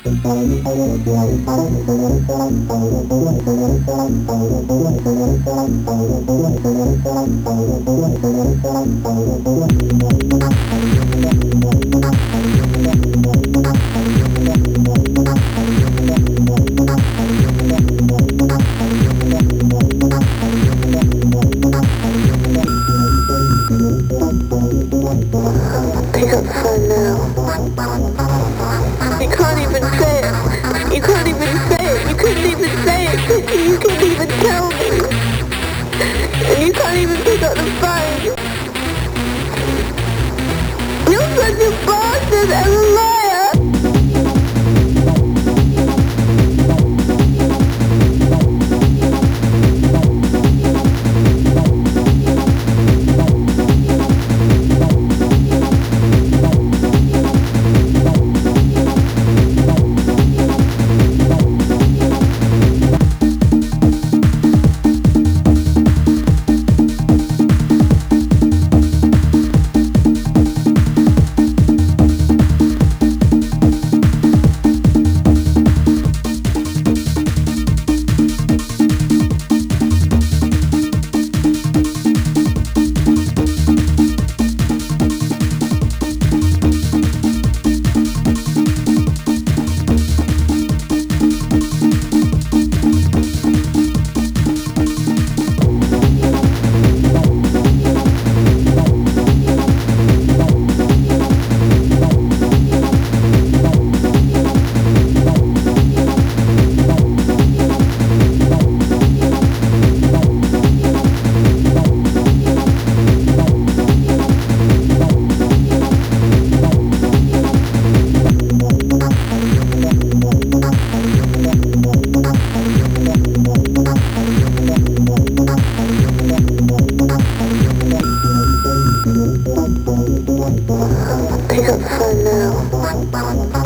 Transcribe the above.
Pick up the phone now. You can't even say it. You can't even say it. You couldn't even say it, could you? You couldn't even tell me. And you can't even pick up the phone. You're such a bastard and a liar. Pick up the phone now.